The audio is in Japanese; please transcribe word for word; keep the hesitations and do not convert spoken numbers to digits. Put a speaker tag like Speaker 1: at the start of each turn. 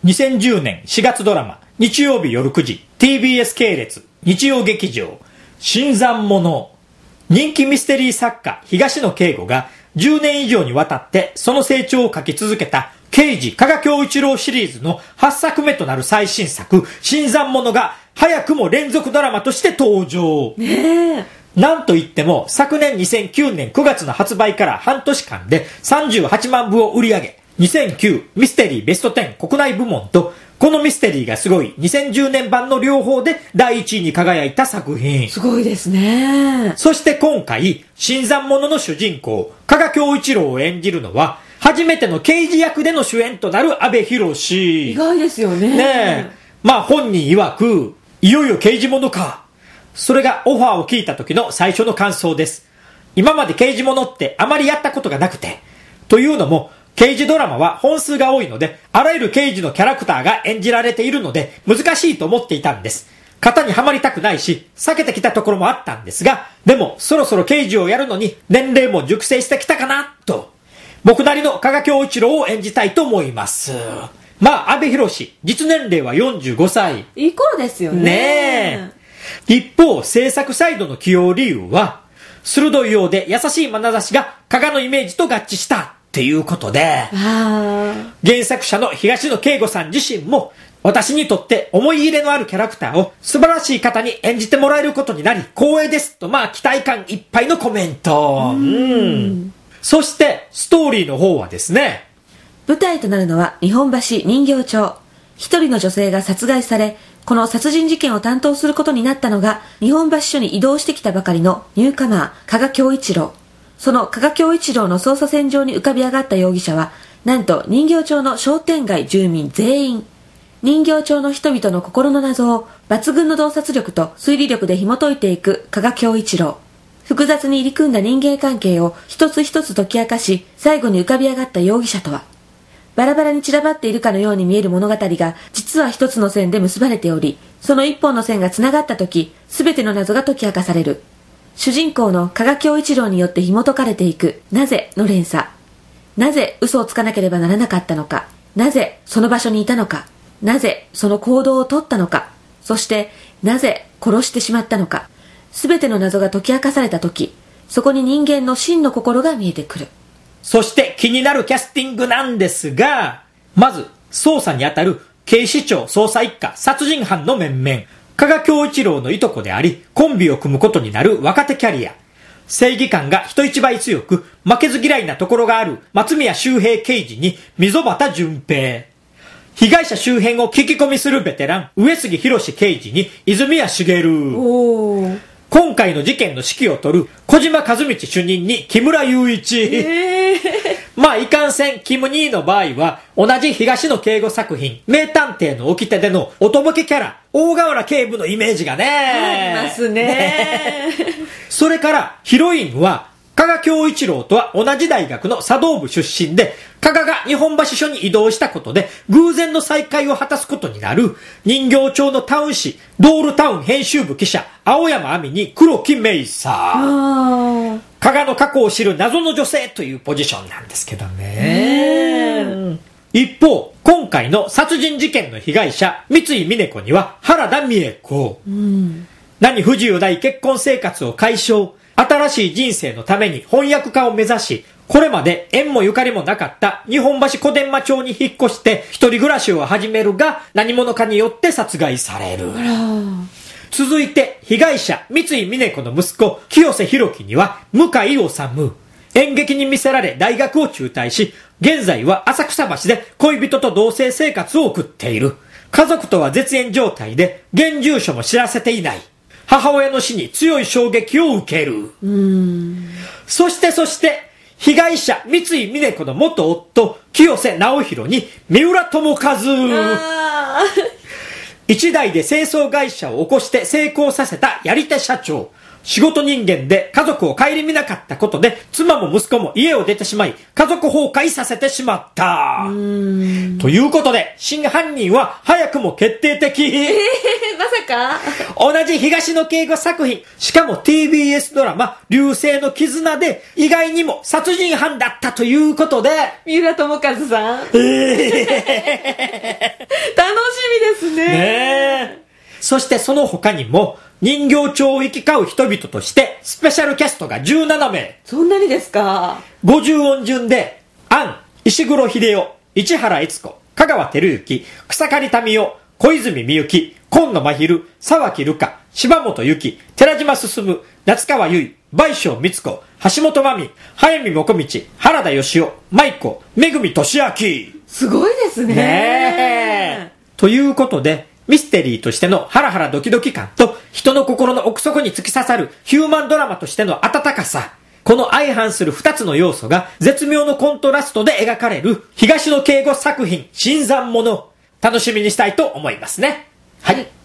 Speaker 1: にせんじゅうねんしがつドラマ日曜日夜くじ ティービーエス 系列日曜劇場新参者。人気ミステリー作家東野圭吾がじゅうねん以上にわたってその成長を書き続けた刑事加賀恭一郎シリーズのはっさくめとなる最新作新参者が早くも連続ドラマとして登場。
Speaker 2: ねえ。
Speaker 1: なんといっても昨年にせんきゅうねんくがつの発売から半年間でさんじゅうはちまんぶを売り上げ、にせんきゅうミステリーベストテン国内部門とこのミステリーがすごいにせんじゅうねん版の両方でだいいちいに輝いた作品。
Speaker 2: すごいですね。
Speaker 1: そして今回新参者の主人公加賀恭一郎を演じるのは初めての刑事役での主演となる阿部寛。
Speaker 2: 意外ですよね。
Speaker 1: ねえ。まあ本人曰くいよいよ刑事物か。それがオファーを聞いた時の最初の感想です。今まで刑事物ってあまりやったことがなくて。というのも、刑事ドラマは本数が多いので、あらゆる刑事のキャラクターが演じられているので、難しいと思っていたんです。型にはまりたくないし、避けてきたところもあったんですが、でもそろそろ刑事をやるのに年齢も熟成してきたかな、と。僕なりの加賀恭一郎を演じたいと思います。まあ、阿部寛、実年齢はよんじゅうごさい。
Speaker 2: いい頃ですよね。
Speaker 1: ねえ。一方、制作サイドの起用理由は、鋭いようで優しい眼差しが加賀のイメージと合致したっていうことで、
Speaker 2: あ
Speaker 1: 原作者の東野圭吾さん自身も、私にとって思い入れのあるキャラクターを素晴らしい方に演じてもらえることになり、光栄ですと、まあ期待感いっぱいのコメント。うん。そして、ストーリーの方はですね、
Speaker 2: 舞台となるのは日本橋人形町。一人の女性が殺害され、この殺人事件を担当することになったのが、日本橋署に移動してきたばかりのニューカマー、加賀恭一郎。その加賀恭一郎の捜査線上に浮かび上がった容疑者は、なんと人形町の商店街住民全員。人形町の人々の心の謎を抜群の洞察力と推理力で紐解いていく加賀恭一郎。複雑に入り組んだ人間関係を一つ一つ解き明かし、最後に浮かび上がった容疑者とは。バラバラに散らばっているかのように見える物語が実は一つの線で結ばれており、その一本の線がつながった時、すべての謎が解き明かされる。主人公の加賀恭一郎によって紐解かれていくなぜの連鎖。なぜ嘘をつかなければならなかったのか。なぜその場所にいたのか。なぜその行動を取ったのか。そしてなぜ殺してしまったのか。すべての謎が解き明かされた時、そこに人間の真の心が見えてくる。
Speaker 1: そして気になるキャスティングなんですが、まず捜査にあたる警視庁捜査一課殺人犯の面々、加賀恭一郎のいとこでありコンビを組むことになる若手キャリア、正義感が人一倍強く負けず嫌いなところがある松宮周平刑事に溝端淳平、被害者周辺を聞き込みするベテラン上杉宏刑事に泉谷しげる、
Speaker 2: おー、
Speaker 1: 今回の事件の指揮を取る小島和道主任に木村雄一、
Speaker 2: えー、
Speaker 1: まあいかんせんキム兄の場合は同じ東野圭吾作品名探偵の掟でのおとぼけキャラ大河原警部のイメージがね
Speaker 2: ありますね。
Speaker 1: それからヒロインは加賀恭一郎とは同じ大学の茶道部出身で、加賀が日本橋署に移動したことで偶然の再会を果たすことになる人形町のタウン誌ドールタウン編集部記者青山亜美に黒木メイサー、加賀の過去を知る謎の女性というポジションなんですけどね。一方、今回の殺人事件の被害者三井美音子には原田美恵子、うん、何不自由ない結婚生活を解消、新しい人生のために翻訳家を目指し、これまで縁もゆかりもなかった日本橋小伝馬町に引っ越して一人暮らしを始めるが、何者かによって殺害される。続いて被害者三井美音子の息子清瀬弘樹には向井治、演劇に魅せられ大学を中退し、現在は浅草橋で恋人と同棲生活を送っている。家族とは絶縁状態で現住所も知らせていない。母親の死に強い衝撃を受ける。うーん、そしてそして被害者三井美音子の元夫清瀬直弘に三浦友和、一代で清掃会社を起こして成功させたやり手社長仕事人間で家族を顧みなかったことで、妻も息子も家を出てしまい、家族崩壊させてしまった。ということで、真犯人は早くも決定的。
Speaker 2: えー、まさか
Speaker 1: 同じ東野圭吾作品、しかも ティービーエス ドラマ、流星の絆で、意外にも殺人犯だったということで、
Speaker 2: 三浦友和さん。えー、楽しみですね。
Speaker 1: ねえ。そしてその他にも、人形町を行き交う人々として、スペシャルキャストがじゅうななめい。
Speaker 2: そんなにですか。
Speaker 1: ごじゅうおん順で、杏、石黒秀夫、市原悦子、香川照之、草刈民代、小泉美幸、今野真昼、沢木瑠香、柴本由紀、寺島進、夏川由衣、倍賞光子、橋本真美、早見もこみち、原田義雄、舞子、めぐみとしあき。
Speaker 2: すごいですね。
Speaker 1: ねえ。ということで、ミステリーとしてのハラハラドキドキ感と人の心の奥底に突き刺さるヒューマンドラマとしての温かさ。この相反する二つの要素が絶妙のコントラストで描かれる東野圭吾作品新参者。楽しみにしたいと思いますね。はい。